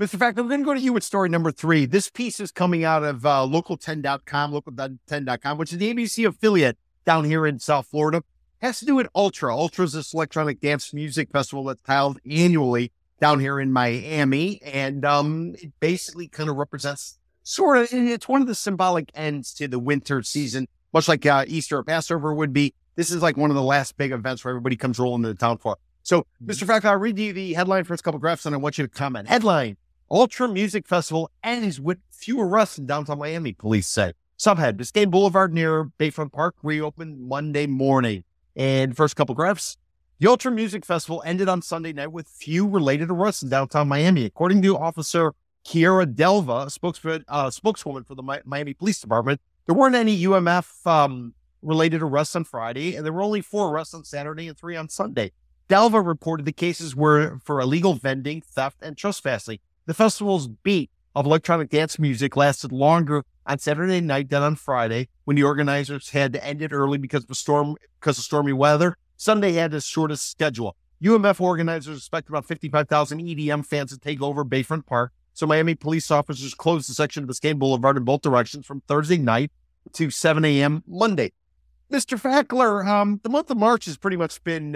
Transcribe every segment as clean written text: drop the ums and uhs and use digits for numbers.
Mr. Factor, we're going to go to you with story number 3. This piece is coming out of local10.com, local10.com, which is the ABC affiliate down here in South Florida. It has to do with Ultra. Ultra is this electronic dance music festival that's held annually down here in Miami. And it basically kind of represents it's one of the symbolic ends to the winter season, much like Easter or Passover would be. This is like one of the last big events where everybody comes rolling into town for. So, Mr. Factor, I'll read you the headline for a couple of graphs, and I want you to comment. Headline: Ultra Music Festival ends with few arrests in downtown Miami, police say. Subhead: Biscayne Boulevard near Bayfront Park reopened Monday morning. And first couple graphs: the Ultra Music Festival ended on Sunday night with few related arrests in downtown Miami. According to Officer Kiara Delva, a spokeswoman for the Miami Police Department, there weren't any UMF related arrests on Friday, and there were only 4 arrests on Saturday and 3 on Sunday. Delva reported the cases were for illegal vending, theft, and trespassing. The festival's beat of electronic dance music lasted longer on Saturday night than on Friday, when the organizers had to end it early because of stormy weather. Sunday had the shortest schedule. UMF organizers expect about 55,000 EDM fans to take over Bayfront Park, so Miami police officers closed the section of Biscayne Boulevard in both directions from Thursday night to 7 a.m. Monday. Mr. Fackler, the month of March has pretty much been,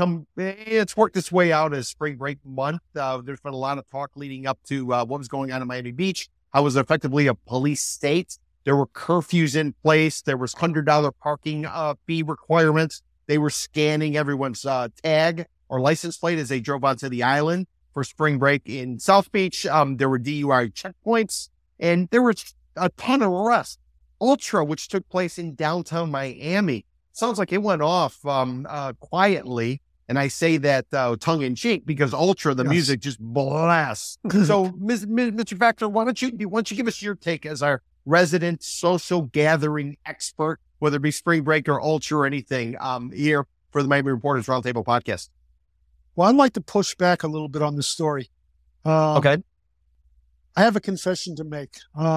it's worked its way out as spring break month. There's been a lot of talk leading up to what was going on in Miami Beach. How it was effectively a police state. There were curfews in place. There was $100 parking fee requirements. They were scanning everyone's tag or license plate as they drove onto the island for spring break in South Beach. There were DUI checkpoints, and there was a ton of arrests. Ultra, which took place in downtown Miami, sounds like it went off quietly. And I say that tongue in cheek because Ultra, the music just blasts. So, Mr. Factor, why don't you give us your take as our resident social gathering expert, whether it be spring break or Ultra or anything, here for the Miami Reporters Roundtable podcast? Well, I'd like to push back a little bit on this story. Okay. I have a confession to make.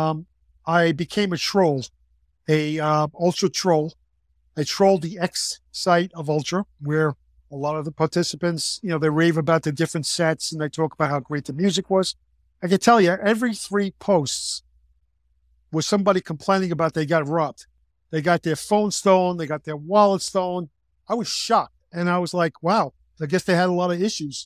I became a troll, Ultra troll. I trolled the X site of Ultra, where a lot of the participants, they rave about the different sets and they talk about how great the music was. I can tell you, every 3 posts was somebody complaining about they got robbed. They got their phone stolen. They got their wallet stolen. I was shocked. And I was like, wow, I guess they had a lot of issues,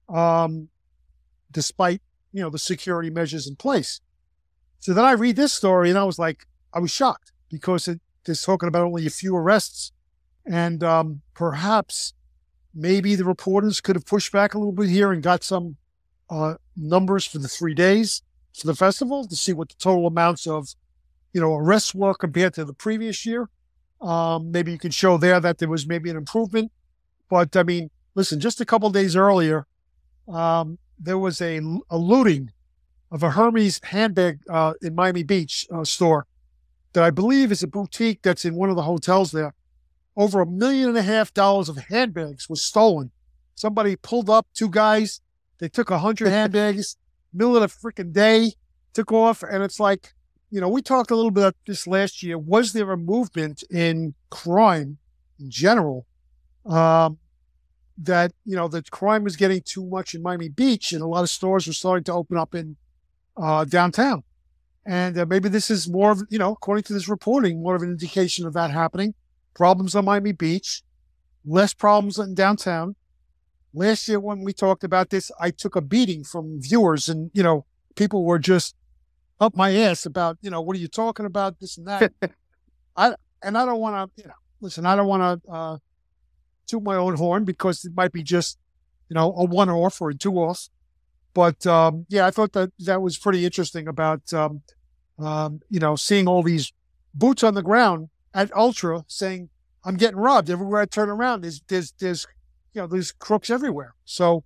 despite, the security measures in place. So then I read this story and I was shocked because it's talking about only a few arrests. And perhaps maybe the reporters could have pushed back a little bit here and got some numbers for the 3 days for the festival to see what the total amounts of, arrests were compared to the previous year. Maybe you could show there that there was maybe an improvement. But I mean, listen, just a couple of days earlier, there was a looting of a Hermes handbag in Miami Beach store that I believe is a boutique that's in one of the hotels there. Over $1.5 million of handbags was stolen. Somebody pulled up, 2 guys, they took 100 handbags, middle of the freaking day, took off. And it's like, we talked a little bit about this last year. Was there a movement in crime in general that, that crime was getting too much in Miami Beach and a lot of stores were starting to open up in downtown. And maybe this is more of, according to this reporting, more of an indication of that happening. Problems on Miami Beach, less problems in downtown. Last year when we talked about this, I took a beating from viewers and, people were just up my ass about, what are you talking about, this and that. I don't want to, listen, I don't want to toot my own horn because it might be just, a one-off or a two-off. But, I thought that was pretty interesting about, seeing all these boots on the ground at Ultra saying, I'm getting robbed everywhere I turn around. There's crooks everywhere. So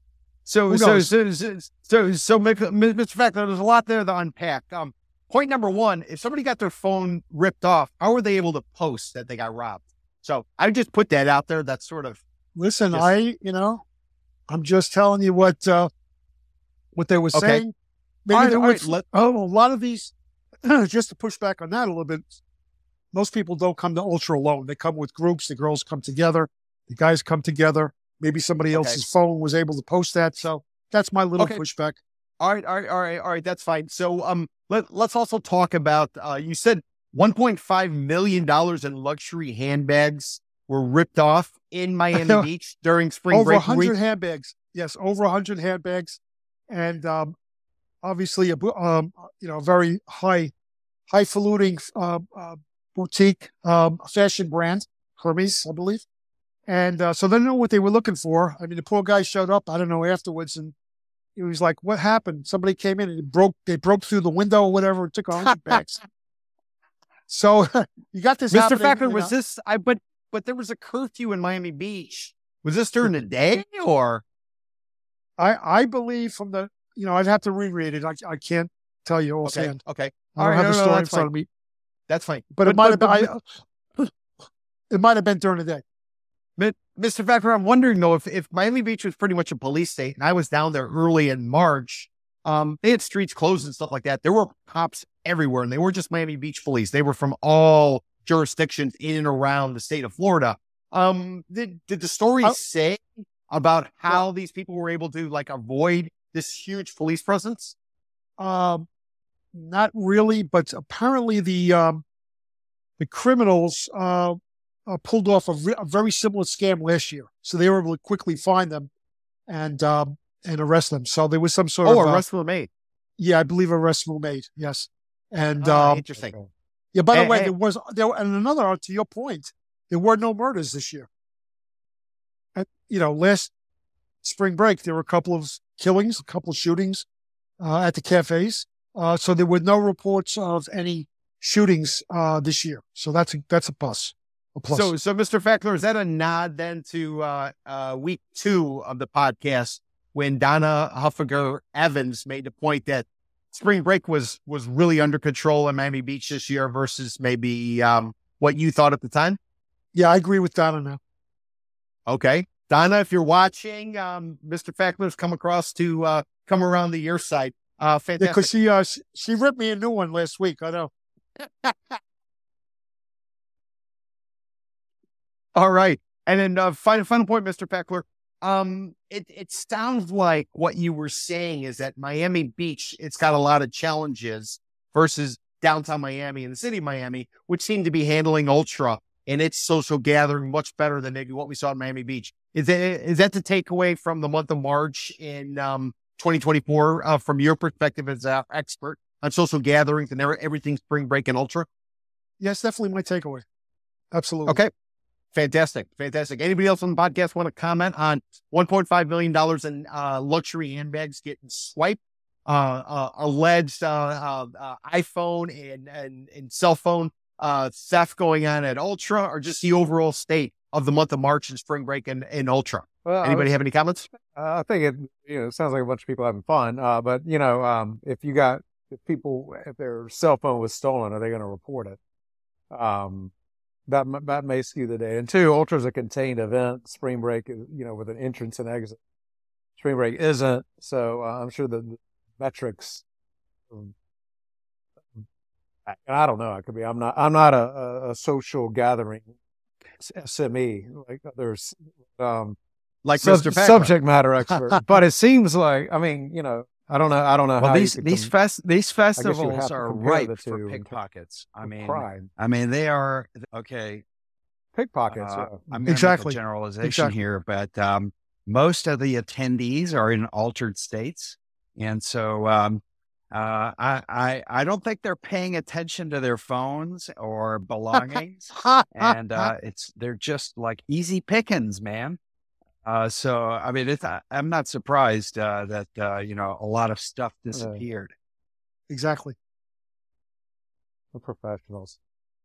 Mr. Factor, there's a lot there to unpack. Point number 1, if somebody got their phone ripped off, how were they able to post that they got robbed? So I just put that out there. That's sort of, listen, I'm just telling you what they were saying. Maybe a lot of these, just to push back on that a little bit, most people don't come to Ultra alone. They come with groups. The girls come together. The guys come together. Maybe somebody else's phone was able to post that. So that's my little pushback. All right. That's fine. So, let's also talk about, you said $1.5 million in luxury handbags were ripped off in Miami Beach during spring over break 100 week. handbags. Yes, over 100 handbags, and obviously a very highfalutin boutique fashion brand, Hermes, I believe. And so they didn't know what they were looking for. I mean, the poor guy showed up, I don't know, afterwards, and he was like, "What happened?" Somebody came in and they broke through the window or whatever and took 100 bags. So you got this, Mr. Fackler, was this? But there was a curfew in Miami Beach. Was this during the day or? I believe from the, I'd have to reread it. I can't tell you offhand. Okay. I don't have the story in front of me. That's fine. But it might have been. It might have been during the day. Mr. Fackler, I'm wondering though if Miami Beach was pretty much a police state, and I was down there early in March. They had streets closed and stuff like that. There were cops everywhere, and they weren't just Miami Beach police. They were from all jurisdictions in and around the state of Florida. Did the story say about how these people were able to avoid this huge police presence? Not really, but apparently the criminals pulled off a very similar scam last year, so they were able to quickly find them and arrest them. So there was some sort of arrests were made. Yeah, I believe arrests were made. Yes, and interesting. Yeah, by the way, and another, to your point, there were no murders this year. Last spring break, there were a couple of killings, a couple of shootings at the cafes. So there were no reports of any shootings this year. So that's a plus. A plus. So Mr. Fackler, is that a nod then to week 2 of the podcast when Donna Huffager Evans made the point that spring break was really under control in Miami Beach this year versus maybe what you thought at the time? Yeah, I agree with Donna now. Okay. Donna, if you're watching, Mr. Fackler's come around to your side. Fantastic. Because she ripped me a new one last week. I know. All right. And then final point, Mr. Fackler. It sounds like what you were saying is that Miami Beach, it's got a lot of challenges versus downtown Miami and the city of Miami, which seem to be handling Ultra and its social gathering much better than maybe what we saw in Miami Beach. Is that the takeaway from the month of March in 2024 from your perspective as an expert on social gatherings and everything spring break and Ultra? Yes, definitely my takeaway. Absolutely. Okay. Fantastic. Anybody else on the podcast want to comment on $1.5 million in luxury handbags getting swiped, alleged iPhone and cell phone theft going on at Ultra, or just the overall state of the month of March and spring break and Ultra? Well, anybody have any comments? I think it sounds like a bunch of people having fun. But if their cell phone was stolen, are they going to report it? That may skew the day. And 2, Ultra's a contained event. Spring break is, with an entrance and exit. Spring break isn't. So I'm sure the metrics. I don't know. It could be. I'm not a social gathering SME like others. Like Mr. Fackler. Subject matter expert. But it seems like, I don't know. Well, how these festivals are ripe for pickpockets. Crime. They are okay. Pickpockets. I'm going to make a generalization here, but most of the attendees are in altered states, and so I don't think they're paying attention to their phones or belongings, and they're just like easy pickings, man. I'm not surprised that a lot of stuff disappeared. Exactly. The professionals.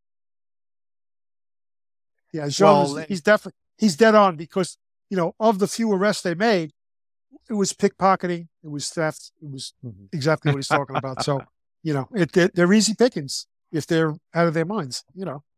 Yeah, Jean, he's dead on because of the few arrests they made, it was pickpocketing, it was theft, it was exactly what he's talking about. So they're easy pickings if they're out of their minds.